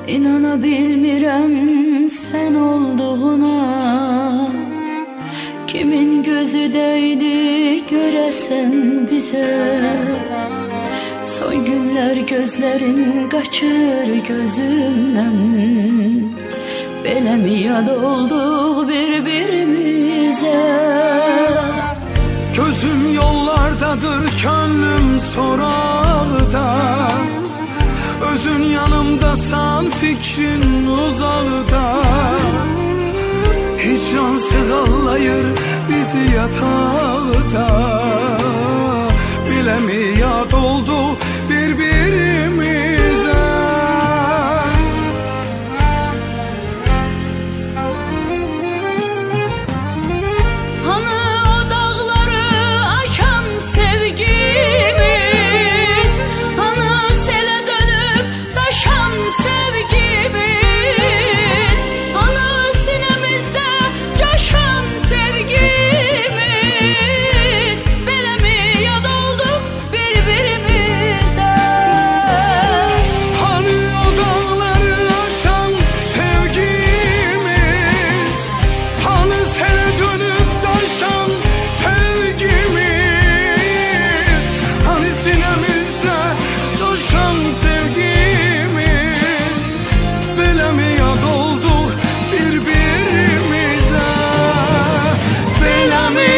İnana bilmirəm sən olduğuna, kimin gözü dəydi görəsən bizə. Son günlər gözlərin qaçır gözümdən, beləmi yad olduq bir-birimizə. Gözüm yollardadır, könlüm soraqda, özün yanımdasan, fikrin uzaqda. Hicran sığallayır bizi yataqda, biləmi yad oldu bir-birimizə. Hanı o dağları aşan sevgimiz, hanı selə dönüb daşan sevgimiz, hanı sinəmizdə coşan sevgimiz, beləmi yad olduq bir-birimizə. Hani o dağları aşan sevgimiz, hani sene dönüp taşan sevgimiz, hani sinemizde coşan sevgimiz, beləmi yad olduq bir-birimizə. Beləmi,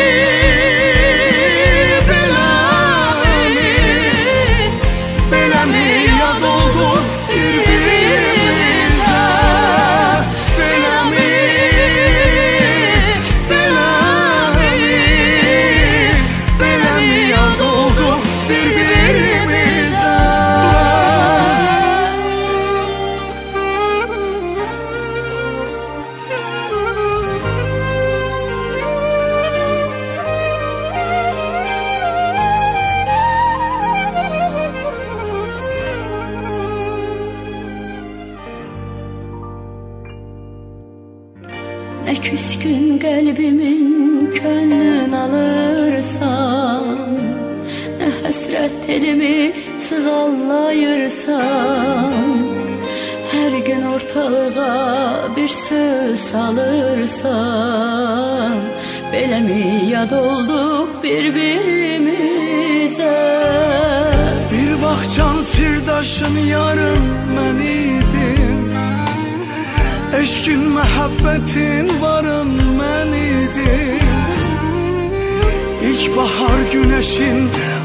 beləmi yad olduq bir-birimizə. Beləmi, beləmi yad olduq bir-birimizə. Nə küskün qəlbimin könlün alırsan, nə həsrət telimi sığallayırsan. Hər gün ortalığa bir söz salırsan, beləmi yad olduq bir-birimizə. Bir vaxt can sirdaşın yarım mən idim, eşkin məhəbbətin varın mən idim. İlk bahar güneşin